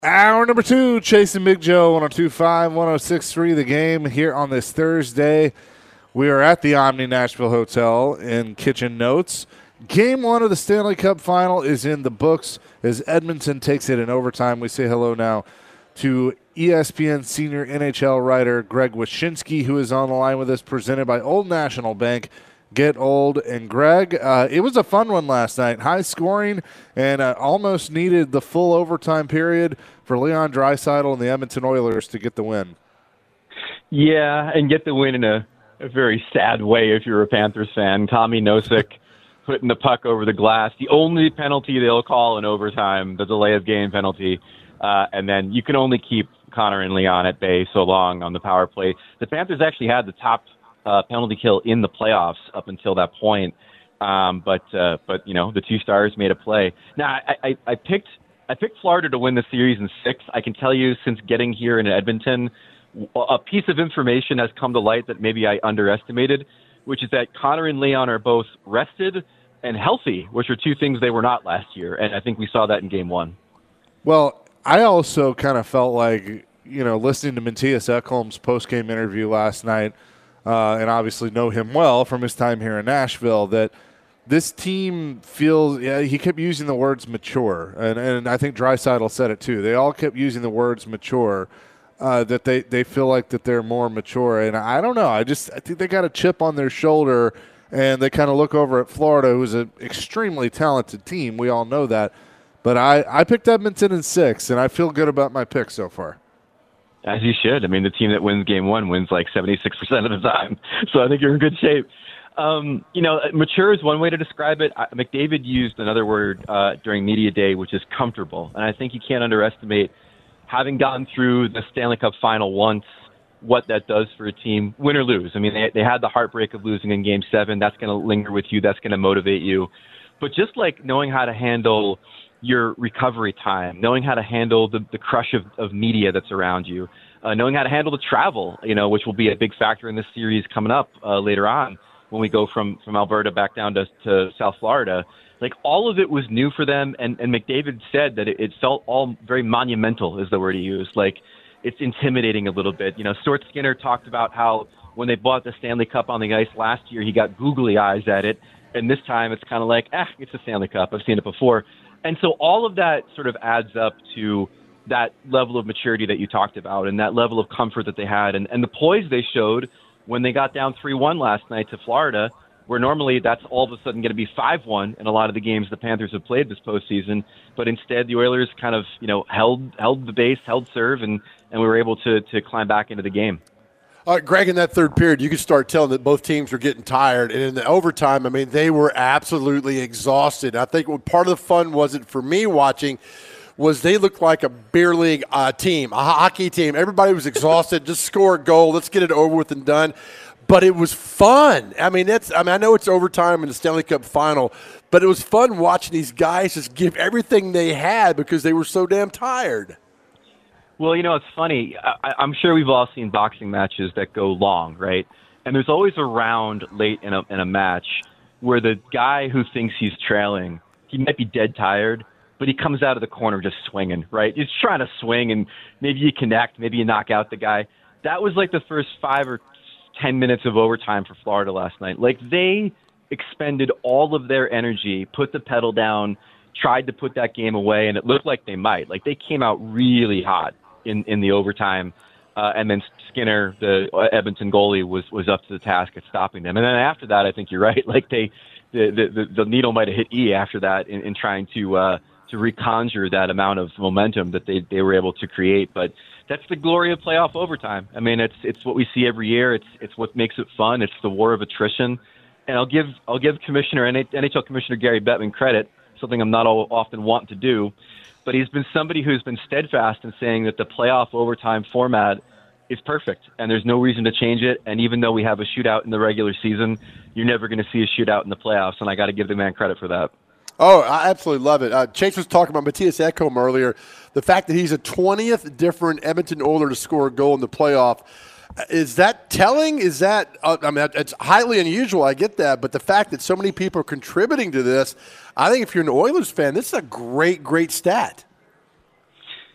Hour number two, chasing Big Joe, 1025, 1063, the game here on this Thursday. We are at the Omni Nashville Hotel in Kitchen Notes. Game one of the Stanley Cup final is in the books as Edmonton takes it in overtime. We say hello now to ESPN senior NHL writer Greg Wyshynski, who is on the line with us, presented by Old National Bank. Get old. And Greg, it was a fun one last night. High scoring and almost needed the full overtime period for Leon Draisaitl and the Edmonton Oilers to get the win. Yeah, and get the win in a very sad way if you're a Panthers fan. Tommy Nosek putting the puck over the glass. The only penalty they'll call in overtime, the delay of game penalty. And then you can only keep Connor and Leon at bay so long on the power play. The Panthers actually had the top penalty kill in the playoffs up until that point. But you know, the two stars made a play. Now, I picked Florida to win the series in 6. I can tell you, since getting here in Edmonton, a piece of information has come to light that maybe I underestimated, which is that Connor and Leon are both rested and healthy, which are two things they were not last year. And I think we saw that in game 1. Well, I also kind of felt like, you know, listening to Matthias Ekholm's post-game interview last night, and obviously know him well from his time here in Nashville, that this team feels, he kept using the words mature, and I think Draisaitl said it too. They all kept using the words mature, that they feel like that they're more mature. And I don't know. I think they got a chip on their shoulder, and they kind of look over at Florida, who's an extremely talented team. We all know that. But I picked Edmonton in 6, and I feel good about my pick so far. As you should. I mean, the team that wins game 1 wins like 76% of the time. So I think you're in good shape. You know, mature is one way to describe it. McDavid used another word during media day, which is comfortable. And I think you can't underestimate, having gotten through the Stanley Cup final once, what that does for a team, win or lose. I mean, they had the heartbreak of losing in game 7. That's going to linger with you. That's going to motivate you. But just like knowing how to handle your recovery time, knowing how to handle the crush of media that's around you, knowing how to handle the travel, you know, which will be a big factor in this series coming up later on when we go from Alberta back down to South Florida. Like, all of it was new for them, and McDavid said that it felt all very monumental, is the word he used. Like, it's intimidating a little bit. You know, Stuart Skinner talked about how when they bought the Stanley Cup on the ice last year, he got googly eyes at it, and this time it's kind of like, it's a Stanley Cup. I've seen it before. And so all of that sort of adds up to that level of maturity that you talked about and that level of comfort that they had and the poise they showed when they got down 3-1 last night to Florida, where normally that's all of a sudden going to be 5-1 in a lot of the games the Panthers have played this postseason. But instead, the Oilers kind of, you know, held the base, held serve, and we were able to climb back into the game. Greg, in that third period, you could start telling that both teams were getting tired. And in the overtime, I mean, they were absolutely exhausted. I think what part of the fun wasn't for me watching was they looked like a beer league team, a hockey team. Everybody was exhausted. Just score a goal. Let's get it over with and done. But it was fun. I mean, I know it's overtime in the Stanley Cup final, but it was fun watching these guys just give everything they had because they were so damn tired. Well, you know, it's funny. I'm sure we've all seen boxing matches that go long, right? And there's always a round late in a match where the guy who thinks he's trailing, he might be dead tired, but he comes out of the corner just swinging, right? He's trying to swing, and maybe you connect, maybe you knock out the guy. That was like the first 5 or 10 minutes of overtime for Florida last night. Like, they expended all of their energy, put the pedal down, tried to put that game away, and it looked like they might. Like, they came out really hot in the overtime, and then Skinner, the Edmonton goalie, was up to the task at stopping them. And then after that, I think you're right. Like, the needle might have hit E after that in trying to reconjure that amount of momentum that they were able to create. But that's the glory of playoff overtime. I mean, it's what we see every year. It's what makes it fun. It's the war of attrition. And I'll give NHL Commissioner Gary Bettman credit, something I'm not often want to do. But he's been somebody who's been steadfast in saying that the playoff overtime format is perfect, and there's no reason to change it. And even though we have a shootout in the regular season, you're never going to see a shootout in the playoffs, and I got to give the man credit for that. Oh, I absolutely love it. Chase was talking about Matthias Ekholm earlier, the fact that he's a 20th different Edmonton Oiler to score a goal in the playoff. Is that telling? Is that I mean, it's highly unusual. I get that, but the fact that so many people are contributing to this, I think if you're an Oilers fan, this is a great, great stat.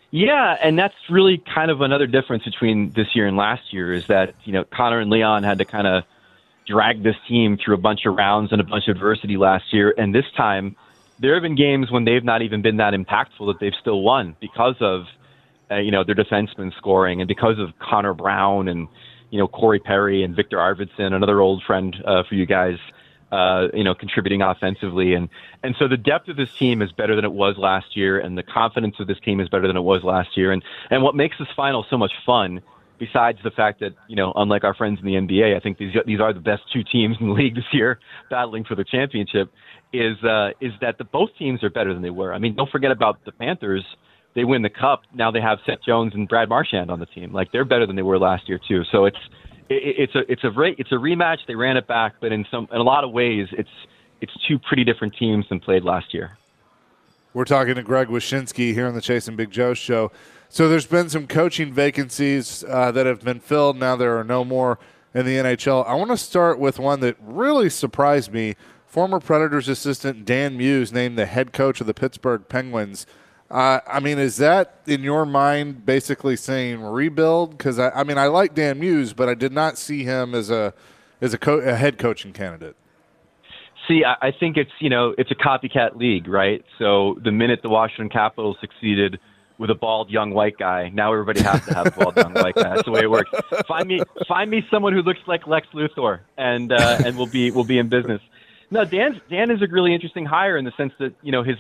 Yeah, and that's really kind of another difference between this year and last year is that, Connor and Leon had to kind of drag this team through a bunch of rounds and a bunch of adversity last year. And this time, there have been games when they've not even been that impactful that they've still won because of, their defensemen scoring and because of Connor Brown and, Corey Perry and Victor Arvidsson, another old friend for you guys, contributing offensively. And so the depth of this team is better than it was last year, and the confidence of this team is better than it was last year. And what makes this final so much fun, besides the fact that, unlike our friends in the NBA, I think these are the best two teams in the league this year battling for the championship, is that both teams are better than they were. I mean, don't forget about the Panthers. They win the cup. Now they have Seth Jones and Brad Marchand on the team. Like, they're better than they were last year too. So it's a rematch. They ran it back, but in a lot of ways, it's two pretty different teams than played last year. We're talking to Greg Wyshynski here on the Chase and Big Joe show. So there's been some coaching vacancies that have been filled. Now there are no more in the NHL. I want to start with one that really surprised me. Former Predators assistant Dan Muse named the head coach of the Pittsburgh Penguins. Is that in your mind basically saying rebuild? Because I like Dan Muse, but I did not see him as a head coaching candidate. See, I think it's a copycat league, right? So the minute the Washington Capitals succeeded with a bald young white guy, now everybody has to have a bald young white guy. That's the way it works. Find me someone who looks like Lex Luthor, and we'll be in business. No, Dan is a really interesting hire in the sense that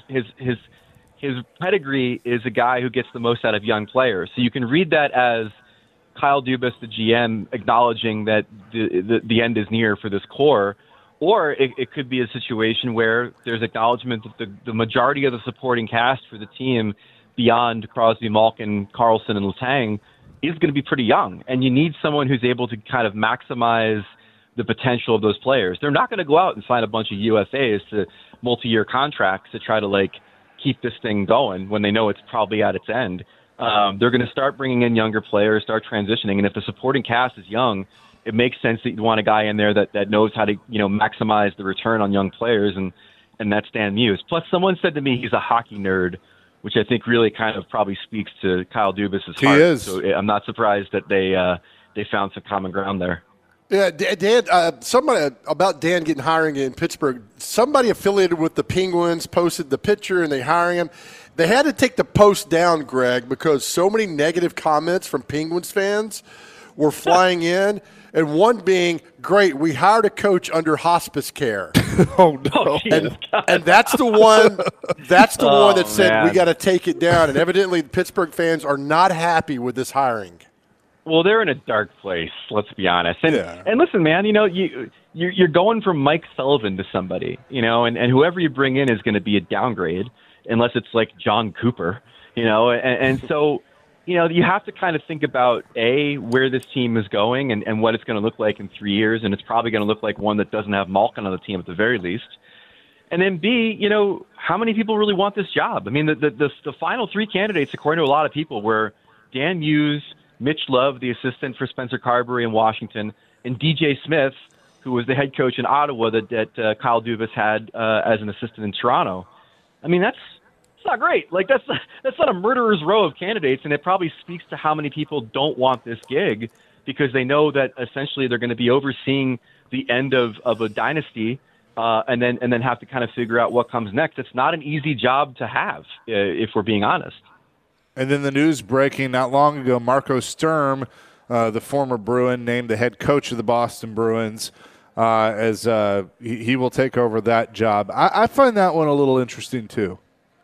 his pedigree is a guy who gets the most out of young players. So you can read that as Kyle Dubas, the GM, acknowledging that the end is near for this core, or it could be a situation where there's acknowledgement that the majority of the supporting cast for the team beyond Crosby, Malkin, Carlson, and Letang is going to be pretty young, and you need someone who's able to kind of maximize the potential of those players. They're not going to go out and sign a bunch of UFAs to multi-year contracts to try to keep this thing going when they know it's probably at its end. They're going to start bringing in younger players, start transitioning, and if the supporting cast is young, it makes sense that you'd want a guy in there that knows how to maximize the return on young players, and that's Dan Muse. Plus, someone said to me he's a hockey nerd, which I think really kind of probably speaks to Kyle Dubas' heart. He is. So I'm not surprised that they found some common ground there. Yeah, Dan. Somebody about Dan getting hiring in Pittsburgh. Somebody affiliated with the Penguins posted the picture, and they hiring him. They had to take the post down, Greg, because so many negative comments from Penguins fans were flying in, and one being, "Great, we hired a coach under hospice care." Oh no! And that's the one. That's the one that said we got to take it down. And evidently, Pittsburgh fans are not happy with this hiring. Well, they're in a dark place. Let's be honest. And listen, man, you're going from Mike Sullivan to somebody, and whoever you bring in is going to be a downgrade, unless it's like John Cooper, and so. You have to kind of think about, A, where this team is going and what it's going to look like in 3 years, and it's probably going to look like one that doesn't have Malkin on the team at the very least. And then, B, how many people really want this job? I mean, the final three candidates, according to a lot of people, were Dan Muse, Mitch Love, the assistant for Spencer Carberry in Washington, and DJ Smith, who was the head coach in Ottawa that Kyle Dubas had as an assistant in Toronto. I mean, that's not great. That's not a murderer's row of candidates, and it probably speaks to how many people don't want this gig because they know that essentially they're going to be overseeing the end of a dynasty, and then have to kind of figure out what comes next. It's not an easy job to have, if we're being honest. And then the news breaking not long ago: Marco Sturm, the former Bruin, named the head coach of the Boston Bruins, as he will take over that job. I find that one a little interesting too.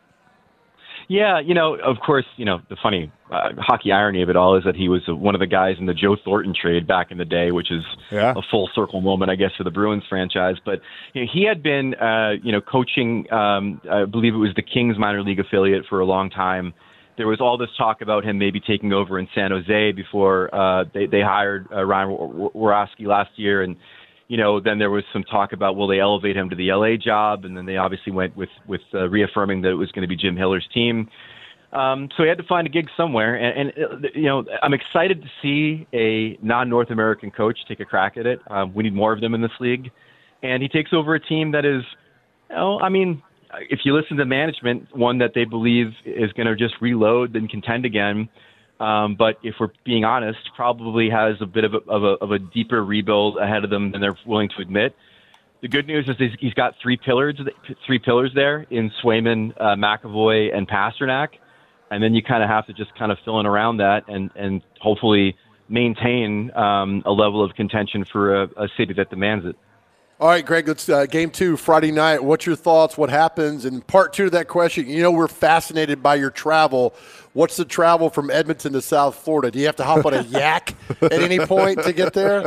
Yeah, of course, the funny hockey irony of it all is that he was one of the guys in the Joe Thornton trade back in the day, which is a full circle moment, I guess, for the Bruins franchise. But he had been, coaching, I believe it was the Kings minor league affiliate for a long time. There was all this talk about him maybe taking over in San Jose before they hired Ryan Worowski last year. And, then there was some talk about, will they elevate him to the LA job? And then they obviously went with reaffirming that it was going to be Jim Hiller's team. So he had to find a gig somewhere. And I'm excited to see a non-North American coach take a crack at it. We need more of them in this league. And he takes over a team that is, if you listen to management, one that they believe is going to just reload and contend again. But if we're being honest, probably has a bit of a deeper rebuild ahead of them than they're willing to admit. The good news is he's got three pillars there in Swayman, McAvoy, and Pasternak. And then you kind of have to just kind of fill in around that and hopefully maintain a level of contention for a city that demands it. All right, Greg, let's game 2, Friday night. What's your thoughts? What happens? And part 2 of that question, we're fascinated by your travel. What's the travel from Edmonton to South Florida? Do you have to hop on a yak at any point to get there?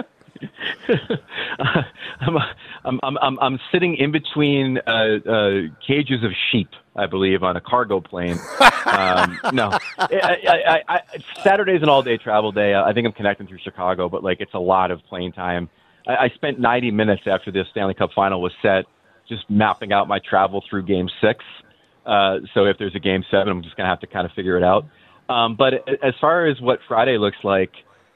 I'm sitting in between cages of sheep, I believe, on a cargo plane. No, Saturday's an all-day travel day. I think I'm connecting through Chicago, but it's a lot of plane time. I spent 90 minutes after the Stanley Cup final was set just mapping out my travel through Game 6. So if there's a Game 7, I'm just going to have to kind of figure it out. But as far as what Friday looks like,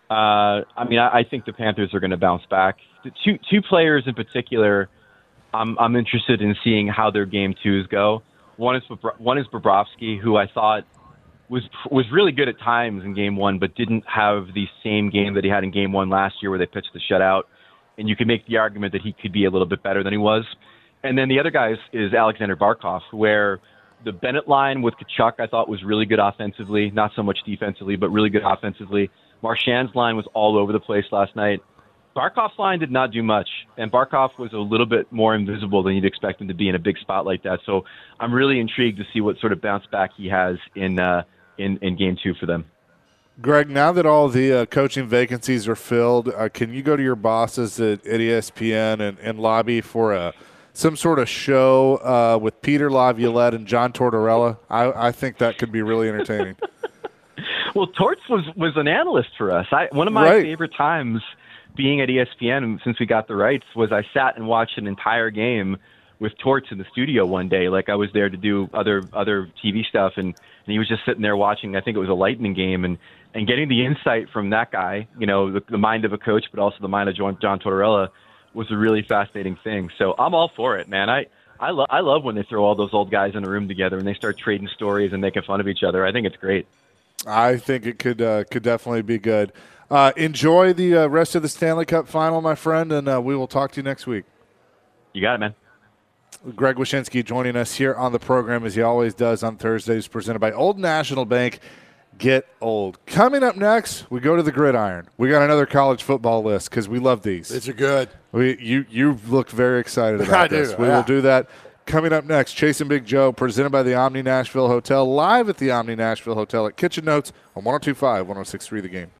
I think the Panthers are going to bounce back. The two players in particular, I'm interested in seeing how their Game 2s go. One is Bobrovsky, who I thought was really good at times in Game 1, but didn't have the same game that he had in Game 1 last year where they pitched the shutout. And you could make the argument that he could be a little bit better than he was. And then the other guy is Alexander Barkov, where the Bennett line with Tkachuk I thought was really good offensively, not so much defensively, but really good offensively. Marchand's line was all over the place last night. Barkov's line did not do much, and Barkov was a little bit more invisible than you'd expect him to be in a big spot like that. So I'm really intrigued to see what sort of bounce back he has in Game 2 for them. Greg, now that all the coaching vacancies are filled, can you go to your bosses at ESPN and lobby for some sort of show with Peter Laviolette and John Tortorella? I think that could be really entertaining. Well, Torts was an analyst for us. One of my favorite times being at ESPN since we got the rights was I sat and watched an entire game with Torts in the studio one day. I was there to do other TV stuff, and he was just sitting there watching. I think it was a Lightning game, and getting the insight from that guy, the mind of a coach, but also the mind of John Tortorella, was a really fascinating thing. So I'm all for it, man. I love when they throw all those old guys in a room together and they start trading stories and making fun of each other. I think it's great. I think it could definitely be good. Enjoy the rest of the Stanley Cup final, my friend, and we will talk to you next week. You got it, man. Greg Wyshynski joining us here on the program, as he always does on Thursdays, presented by Old National Bank. Get old. Coming up next, we go to the gridiron. We got another college football list because we love these. These are good. You look very excited about this. We will do that. Coming up next, Chasing Big Joe, presented by the Omni Nashville Hotel, live at the Omni Nashville Hotel at Kitchen Notes on 102.5, 106.3 The Game.